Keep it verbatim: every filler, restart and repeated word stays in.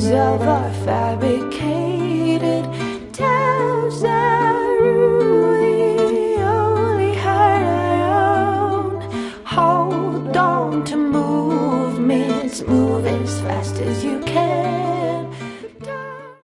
of our fabricated tales that really only hurt our own. Hold on to movements, move as fast as you can.